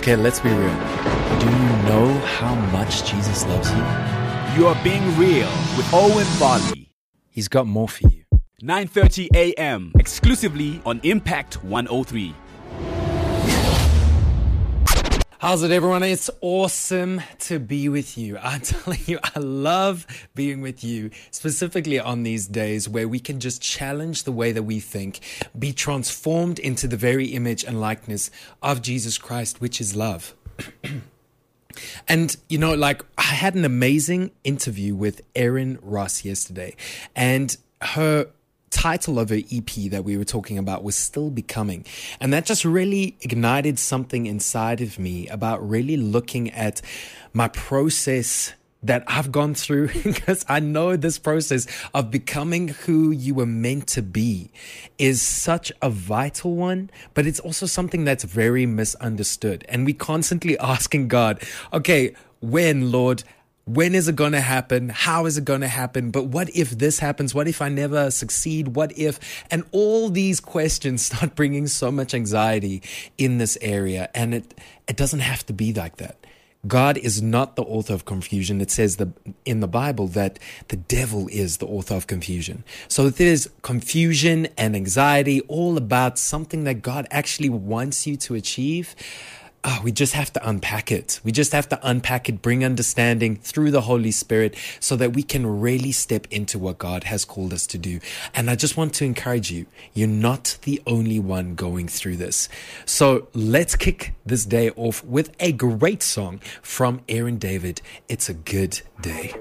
Okay, let's be real. Do you know how much Jesus loves you? You are being real with Owen Barley. He's got more for you. 9:30 a.m. exclusively on Impact 103. How's it, everyone? It's awesome to be with you. I'm telling you, I love being with you, specifically on these days where we can just challenge the way that we think, be transformed into the very image and likeness of Jesus Christ, which is love. And, I had an amazing interview with Erin Ross yesterday, and her title of her EP that we were talking about was Still Becoming. And that just really ignited something inside of me about really looking at my process that I've gone through, because I know this process of becoming who you were meant to be is such a vital one, but it's also something that's very misunderstood. And we constantly asking God, okay, when, Lord? When is it going to happen? How is it going to happen? But what if this happens? What if I never succeed? What if? And all these questions start bringing so much anxiety in this area. And it doesn't have to be like that. God is not the author of confusion. It says in the Bible that the devil is the author of confusion. So there's confusion and anxiety all about something that God actually wants you to achieve. We just have to unpack it. We just have to unpack it, bring understanding through the Holy Spirit so that we can really step into what God has called us to do. And I just want to encourage you, you're not the only one going through this. So let's kick this day off with a great song from Aaron David. It's a good day.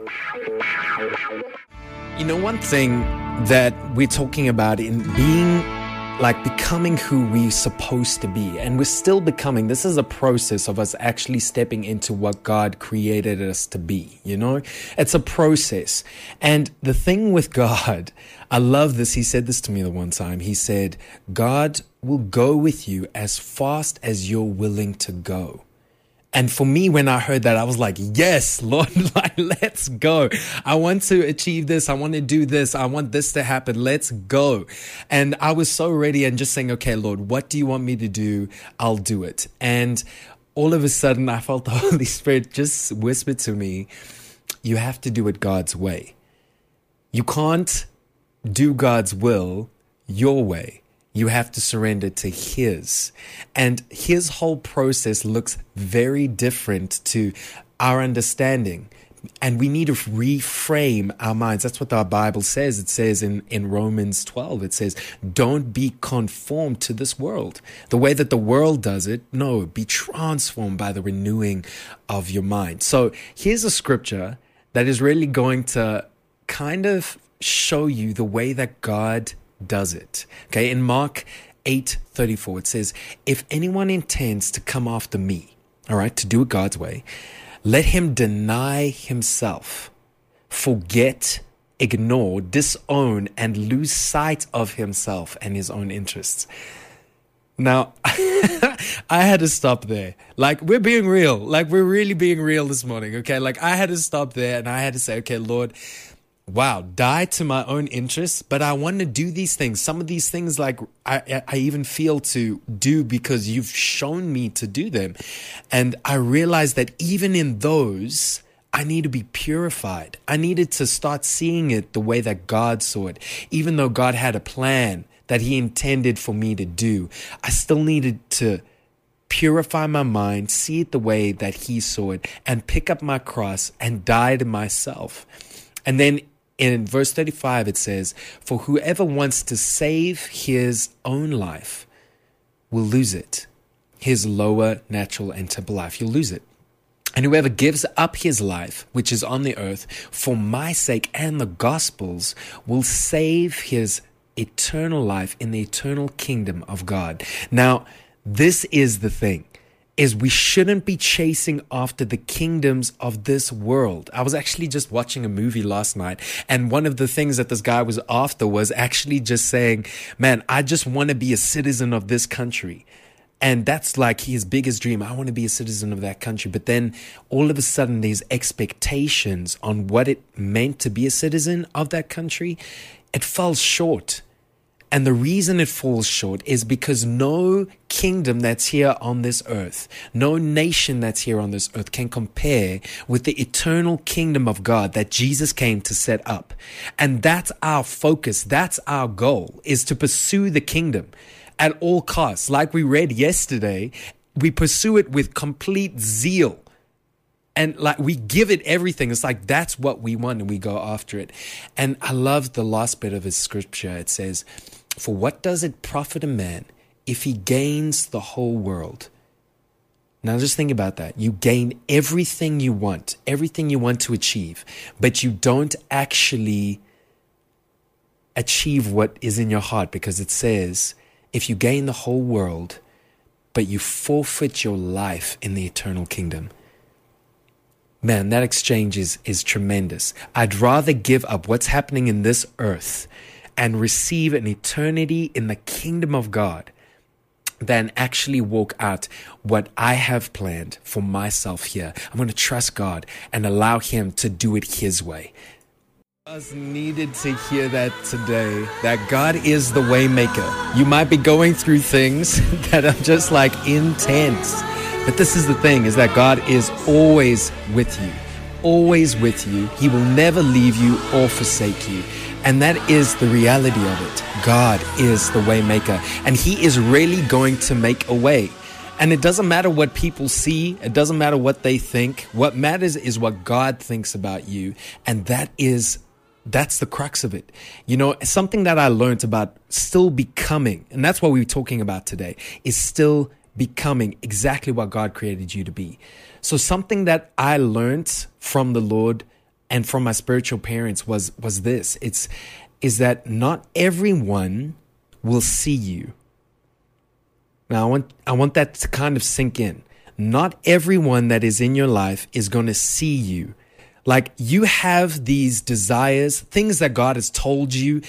One thing that we're talking about in being becoming who we're supposed to be, and we're still becoming. This is a process of us actually stepping into what God created us to be, It's a process. And the thing with God, I love this. He said this to me the one time. He said, God will go with you as fast as you're willing to go. And for me, when I heard that, I was like, yes, Lord, let's go. I want to achieve this. I want to do this. I want this to happen. Let's go. And I was so ready and just saying, okay, Lord, what do you want me to do? I'll do it. And all of a sudden, I felt the Holy Spirit just whisper to me, you have to do it God's way. You can't do God's will your way. You have to surrender to His. And His whole process looks very different to our understanding. And we need to reframe our minds. That's what the Bible says. It says in Romans 12, it says, don't be conformed to this world. The way that the world does it, no, be transformed by the renewing of your mind. So here's a scripture that is really going to kind of show you the way that God does it. Okay, in Mark 8:34, it says, if anyone intends to come after me, all right, to do it God's way, let him deny himself, forget, ignore, disown, and lose sight of himself and his own interests. Now, I had to stop there. We're being real. We're really being real this morning, okay? I had to stop there and I had to say, okay, Lord, wow, die to my own interests, but I want to do these things. Some of these things, I even feel to do because you've shown me to do them. And I realized that even in those, I need to be purified. I needed to start seeing it the way that God saw it. Even though God had a plan that He intended for me to do, I still needed to purify my mind, see it the way that He saw it, and pick up my cross and die to myself. And then in verse 35, it says, for whoever wants to save his own life will lose it. His lower natural and temporal life, you'll lose it. And whoever gives up his life, which is on the earth, for my sake and the gospel's, will save his eternal life in the eternal kingdom of God. Now, this is the thing. Is we shouldn't be chasing after the kingdoms of this world. I was actually just watching a movie last night, and one of the things that this guy was after was actually just saying, man, I just want to be a citizen of this country. And that's his biggest dream. I want to be a citizen of that country. But then all of a sudden, these expectations on what it meant to be a citizen of that country, it falls short. And the reason it falls short is because no kingdom that's here on this earth, no nation that's here on this earth can compare with the eternal kingdom of God that Jesus came to set up. And that's our focus. That's our goal, is to pursue the kingdom at all costs. Like we read yesterday, we pursue it with complete zeal. And like we give it everything. It's like that's what we want and we go after it. And I love the last bit of his scripture. It says, "For what does it profit a man if he gains the whole world?" Now just think about that. You gain everything you want to achieve, but you don't actually achieve what is in your heart, because it says, if you gain the whole world, but you forfeit your life in the eternal kingdom. Man, that exchange is tremendous. I'd rather give up what's happening in this earth and receive an eternity in the kingdom of God than actually walk out what I have planned for myself here. I'm going to trust God and allow him to do it his way. Us needed to hear that today, that God is the way maker. You might be going through things that are just like intense. But this is the thing, is that God is always with you. Always with you. He will never leave you or forsake you. And that is the reality of it. God is the way maker. And he is really going to make a way. And it doesn't matter what people see. It doesn't matter what they think. What matters is what God thinks about you. And that's the crux of it. You know, something that I learned about still becoming, and that's what we're talking about today, is still becoming exactly what God created you to be. So something that I learned from the Lord and from my spiritual parents was this. Is that not everyone will see you. Now I want that to kind of sink in. Not everyone that is in your life is going to see you. Like, you have these desires, things that God has told you,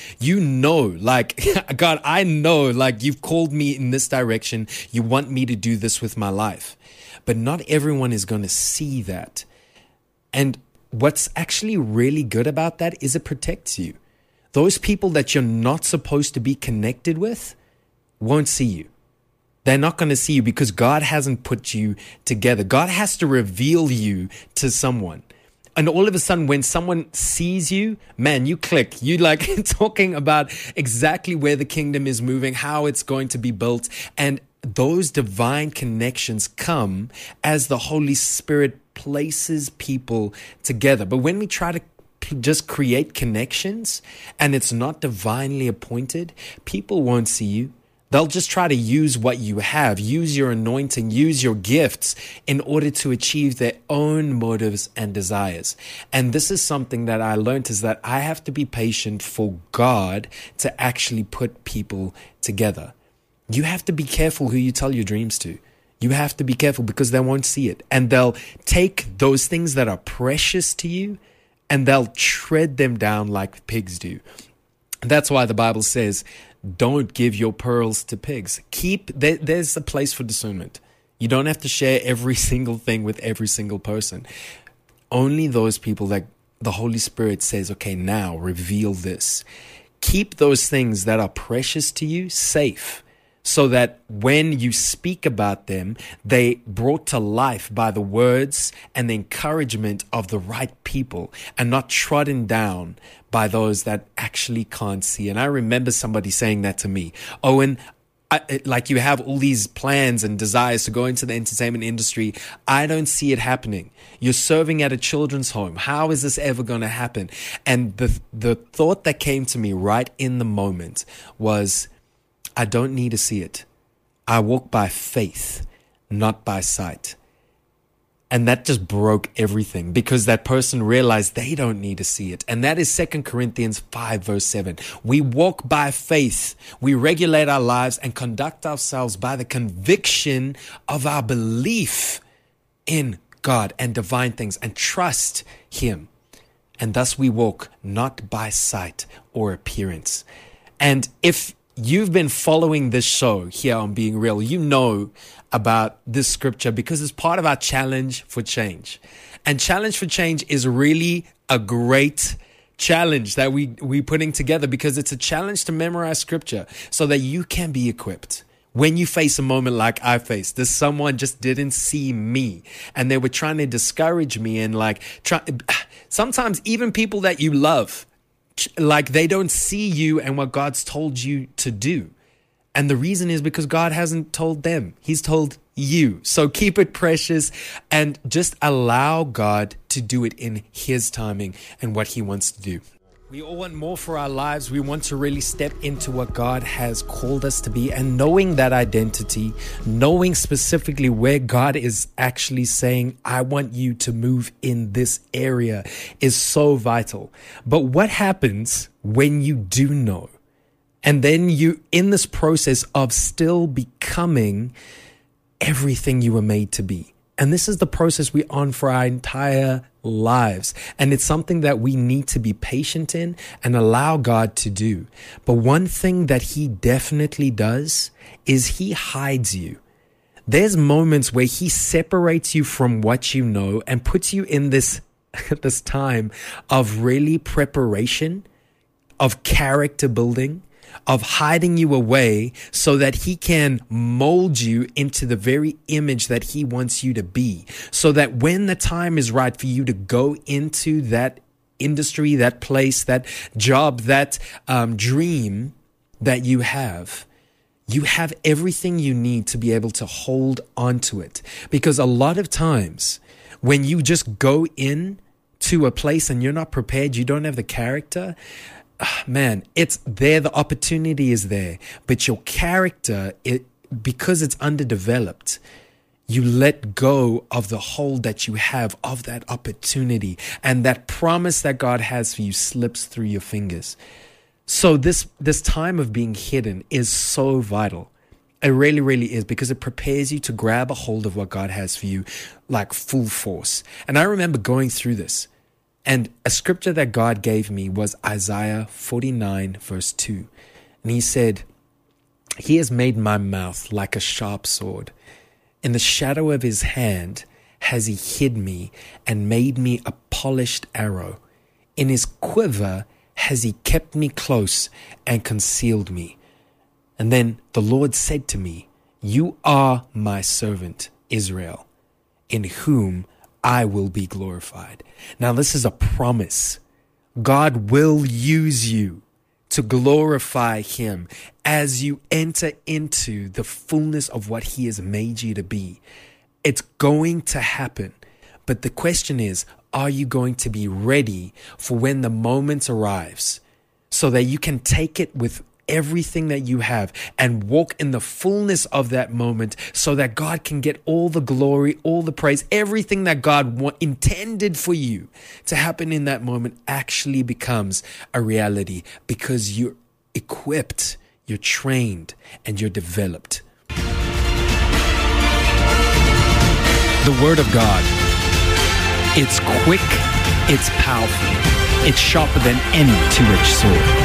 like, God, I know, like, you've called me in this direction. You want me to do this with my life. But not everyone is going to see that. And what's actually really good about that is it protects you. Those people that you're not supposed to be connected with won't see you. They're not going to see you because God hasn't put you together. God has to reveal you to someone. And all of a sudden, when someone sees you, man, you click. You like talking about exactly where the kingdom is moving, how it's going to be built. And those divine connections come as the Holy Spirit places people together. But when we try to just create connections and it's not divinely appointed, people won't see you. They'll just try to use what you have, use your anointing, use your gifts in order to achieve their own motives and desires. And this is something that I learned, is that I have to be patient for God to actually put people together. You have to be careful who you tell your dreams to. You have to be careful because they won't see it. And they'll take those things that are precious to you and they'll tread them down like pigs do. That's why the Bible says, don't give your pearls to pigs. There's a place for discernment. You don't have to share every single thing with every single person. Only those people that the Holy Spirit says, okay, now reveal this. Keep those things that are precious to you safe, so that when you speak about them, they brought to life by the words and the encouragement of the right people and not trodden down by those that actually can't see. And I remember somebody saying that to me, Owen, like, you have all these plans and desires to go into the entertainment industry. I don't see it happening. You're serving at a children's home. How is this ever going to happen? And the thought that came to me right in the moment was, I don't need to see it. I walk by faith, not by sight. And that just broke everything, because that person realized they don't need to see it. And that is 2 Corinthians 5 verse 7. We walk by faith. We regulate our lives and conduct ourselves by the conviction of our belief in God and divine things, and trust Him. And thus we walk not by sight or appearance. And if you've been following this show here on Being Real, you know about this scripture because it's part of our Challenge for Change. And Challenge for Change is really a great challenge that we putting together, because it's a challenge to memorize scripture so that you can be equipped. When you face a moment like I faced, this someone just didn't see me and they were trying to discourage me, and sometimes even people that you love, like they don't see you and what God's told you to do. And the reason is because God hasn't told them. He's told you. So keep it precious and just allow God to do it in His timing and what He wants to do. We all want more for our lives. We want to really step into what God has called us to be, and knowing that identity, knowing specifically where God is actually saying, I want you to move in this area, is so vital. But what happens when you do know? And then you, in this process of still becoming everything you were made to be. And this is the process we're on for our entire lives. And it's something that we need to be patient in and allow God to do. But one thing that He definitely does is He hides you. There's moments where He separates you from what you know and puts you in this time of really preparation, of character building, of hiding you away so that He can mold you into the very image that He wants you to be. So that when the time is right for you to go into that industry, that place, that job, that dream that you have everything you need to be able to hold onto it. Because a lot of times when you just go in to a place and you're not prepared, you don't have the character, man, it's there. The opportunity is there, but your character, because it's underdeveloped, you let go of the hold that you have of that opportunity, and that promise that God has for you slips through your fingers. So this time of being hidden is so vital. It really, really is, because it prepares you to grab a hold of what God has for you, like full force. And I remember going through this. And a scripture that God gave me was Isaiah 49 verse 2. And He said, He has made my mouth like a sharp sword. In the shadow of His hand has He hid me and made me a polished arrow. In His quiver has He kept me close and concealed me. And then the Lord said to me, You are my servant, Israel, in whom I will be glorified. Now, this is a promise. God will use you to glorify Him as you enter into the fullness of what He has made you to be. It's going to happen. But the question is, are you going to be ready for when the moment arrives so that you can take it with everything that you have and walk in the fullness of that moment so that God can get all the glory, all the praise, everything that God intended for you to happen in that moment actually becomes a reality because you're equipped, you're trained, and you're developed. The Word of God, it's quick, it's powerful, it's sharper than any two-edged sword.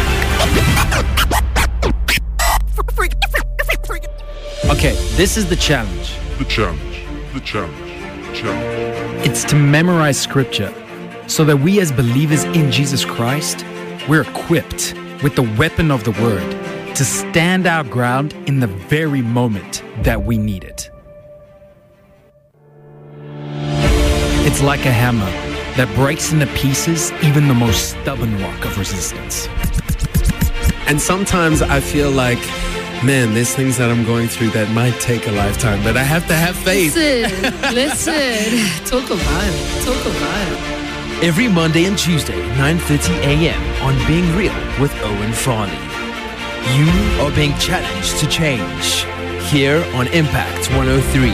Okay, this is the challenge. The challenge. It's to memorize scripture so that we as believers in Jesus Christ, we're equipped with the weapon of the word to stand our ground in the very moment that we need it. It's like a hammer that breaks into pieces even the most stubborn rock of resistance. And sometimes I feel like, man, there's things that I'm going through that might take a lifetime, but I have to have faith. Listen. Talk about it. Every Monday and Tuesday, 9:30 a.m. on Being Real with Owen Farley. You are being challenged to change here on Impact 103.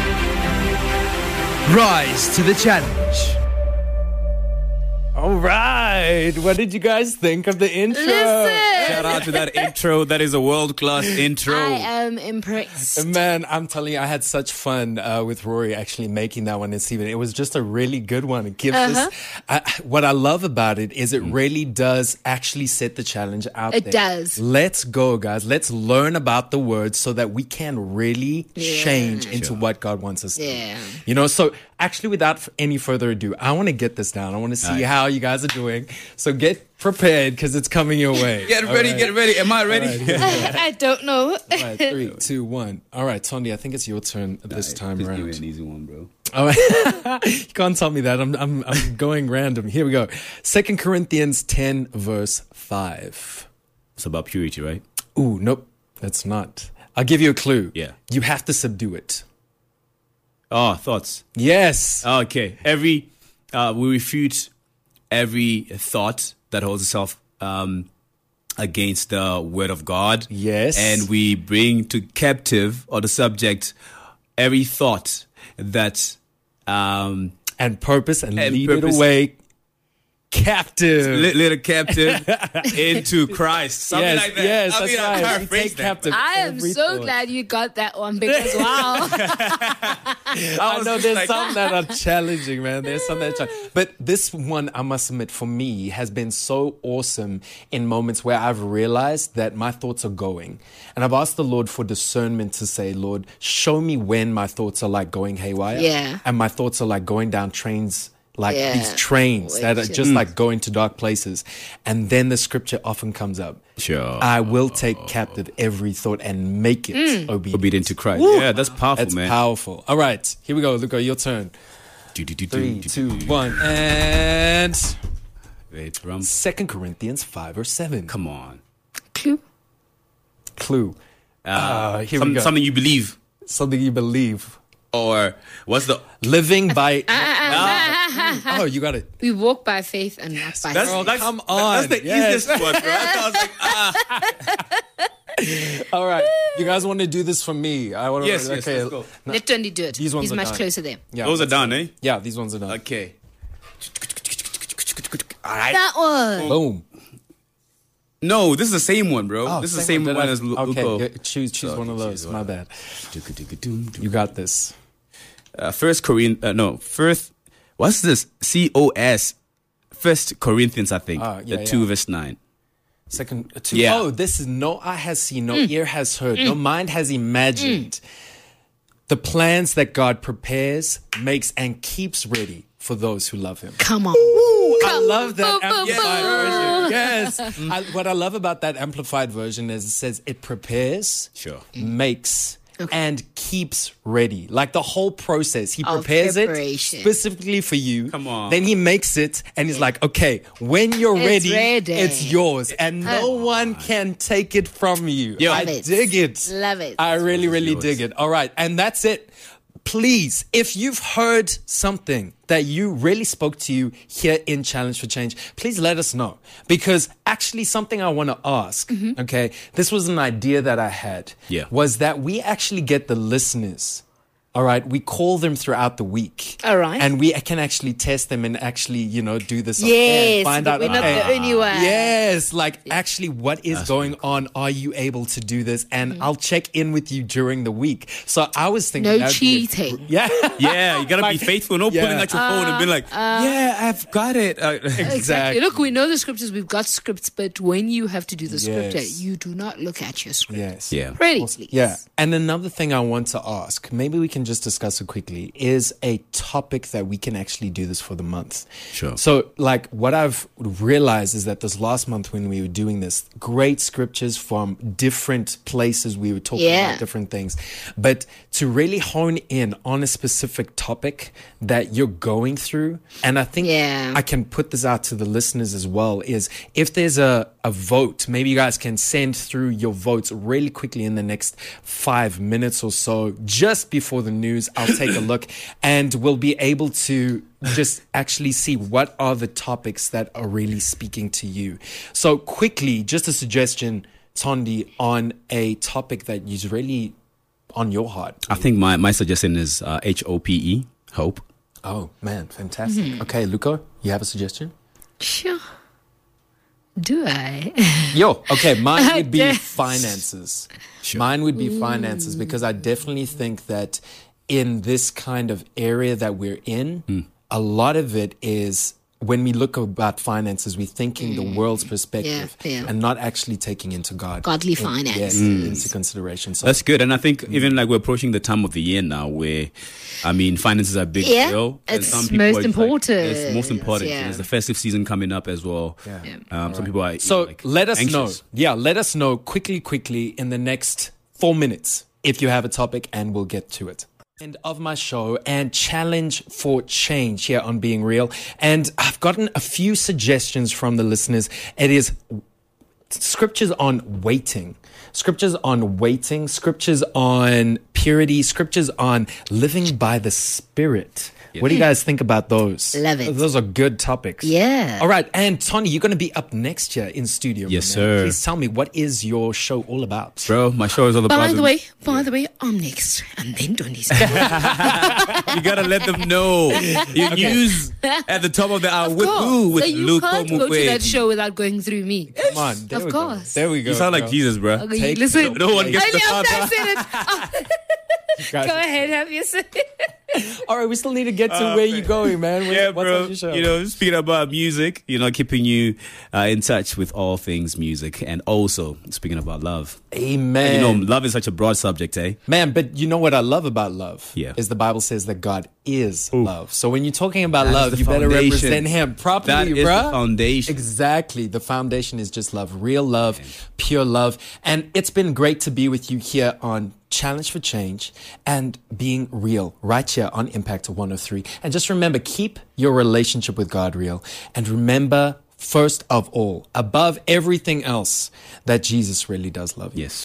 Rise to the challenge. All right. What did you guys think of the intro? Shout out to that intro. That is a world-class intro. I am impressed. Man, I'm telling you, I had such fun with Rory actually making that one this evening. It was just a really good one. It gives us, what I love about it is it really does actually set the challenge out there. It does. Let's go, guys. Let's learn about the word so that we can really change into what God wants us to do. You know, so actually, without any further ado, I want to get this down. I want to see how you guys are doing. So get prepared because it's coming your way. Get ready, get ready. Am I ready? I don't know. All right, 3, 2, 1. All right, Tondi, I think it's your turn this time Just around. give me an easy one, bro. All right. You can't tell me that. I'm going random. Here we go. 2 Corinthians 10, verse 5. It's about purity, right? Ooh, nope, that's not. I'll give you a clue. Yeah. You have to subdue it. Oh, thoughts. Yes. Okay. We refute every thought that holds itself against the word of God. Yes. And we bring to captive or the subject every thought that And purpose and lead purpose. it away captive. little captive into Christ. Something Yes, like that. yes, I that's mean, I right. We paraphrase take that, captive I am every so thought. glad you got that one because wow. I know there's some that are challenging, man. There's some that are challenging. But this one, I must admit, for me, has been so awesome in moments where I've realized that my thoughts are going. And I've asked the Lord for discernment to say, Lord, show me when my thoughts are like going haywire. Yeah. And my thoughts are like going down trains, like Yeah. these trains that are Which just like going to dark places. And then the scripture often comes up. Sure. I will take captive every thought and make it obedient. Obedient to Christ. Yeah, that's powerful, That's man. powerful. All right, here we go, Luca. Your turn. 3, 2, 1, and Wait, Rum. 2 Corinthians 5 or 7. Come on. Clue. Clue. Here we go. Something you believe. Something you believe. Or what's the... Living by. Oh, you got it. We walk by faith and not by sight. Come That's on. the Yes. easiest one, bro. I was like, All right, you guys want to do this for me? I want to. Yes, let's go. Let Tony do it. These ones He's are much done. closer there. Yeah, those are that's done, it. eh? Yeah, these ones are done. Okay. That one. Boom. No, this is the same one, bro. Oh, this is the same one as Okay, Luco. yeah, choose one of those. My bad. You got this. First what's this? COS. First Corinthians, I think. Yeah, 2 yeah. verse 9. Second, 2. Yeah. Oh, this is no eye has seen, no ear has heard, no mind has imagined. The plans that God prepares, makes, and keeps ready for those who love Him. Come on. I love that boom, boom, amplified boom. version. Yes. What I love about that amplified version is it says it prepares, Sure. makes, and keeps ready. Like the whole process. He Of prepares it preparation. specifically for you. Come on. Then He makes it and He's like, okay, when you're It's ready, ready. it's yours. And no one can take it from you. Yo. I Love it. dig it. Love it. I really, really yours. dig it. All right. And that's it. Please, if you've heard something that you really spoke to you here in Challenge for Change, please let us know. Because actually something I want to ask, okay, this was an idea that I had, Yeah. was that we actually get the listeners. All right, we call them throughout the week. All right. And we can actually test them and actually, do this. Yes, find but out. we're not the only one. Yes, like actually what is going on? Are you able to do this? And I'll check in with you during the week. So I was thinking. No that'd be cheating. Yeah. Yeah, you gotta Like, be faithful. No yeah. pulling out your phone and being like, yeah, I've got it. Exactly. Look, we know the scriptures. We've got scripts, but when you have to do the scripture, Yes. you do not look at your script. Yes. Yeah. Really, please. Yeah. And another thing I want to ask, maybe we can just discuss it quickly, is a topic that we can actually do this for the month. Sure. So, like, what I've realized is that this last month when we were doing this, great scriptures from different places, we were talking Yeah. about different things. But to really hone in on a specific topic that you're going through, and I think Yeah. I can put this out to the listeners as well, is if there's a vote, maybe you guys can send through your votes really quickly in the next 5 minutes or so, just before the news. I'll take a look and we'll be able to just actually see what are the topics that are really speaking to you. So quickly, just a suggestion, Tondi, on a topic that is really on your heart. I think my suggestion is HOPE, hope. Oh, man, fantastic. Okay, Luco, you have a suggestion? Sure. Do I? Yo, okay, mine would be Yes. finances. Sure. Mine would be finances because I definitely think that in this kind of area that we're in, a lot of it is when we look about finances, we're thinking the world's perspective Yeah. and not actually taking into Godly finance. into consideration. So That's good. And I think even like we're approaching the time of the year now where, I mean, finances are a big Yeah, deal. And it's some people most are just important. It's most important. Yeah. There's the festive season coming up as well. Some people are So like, let us anxious. know. Yeah, let us know quickly in the next 4 minutes if you have a topic, and we'll get to it. End of my show and challenge for change here on Being Real. And I've gotten a few suggestions from the listeners. It is scriptures on waiting, scriptures on purity, scriptures on living by the Spirit. What do you guys think about those? Love it. Those are good topics. Yeah. All right. And Tony, you're going to be up next year in studio. Yes, my man. sir. Please tell me, what is your show all about? Bro, my show is all about. By the way, I'm next, and then Donnie's. You gotta let them know. Your news at the top of the hour with who? With So you Luke can't go to that Mukwege. show without going through me. Come on. There Of we course. Go. There we go. You sound like bro. Jesus, bro. Okay, Take- listen. No one gets the I sound. said it. Oh, Guys- go ahead, have your say. All right. We still need to get to where you're going, man. Yeah, What's bro. on your show? You know, speaking about music, keeping you in touch with all things music, and also speaking about love. Amen. Love is such a broad subject, eh? Man, but you know what I love about love? Yeah. Is the Bible says that God is love. So when you're talking about That is love, the you better foundation. represent Him properly, That is bruh. the foundation. Exactly. The foundation is just love, real love, pure love. And it's been great to be with you here on Challenge for Change and Being Real right here on Impact 103. And just remember, keep your relationship with God real. And remember, first of all, above everything else, that Jesus really does love you. Yes.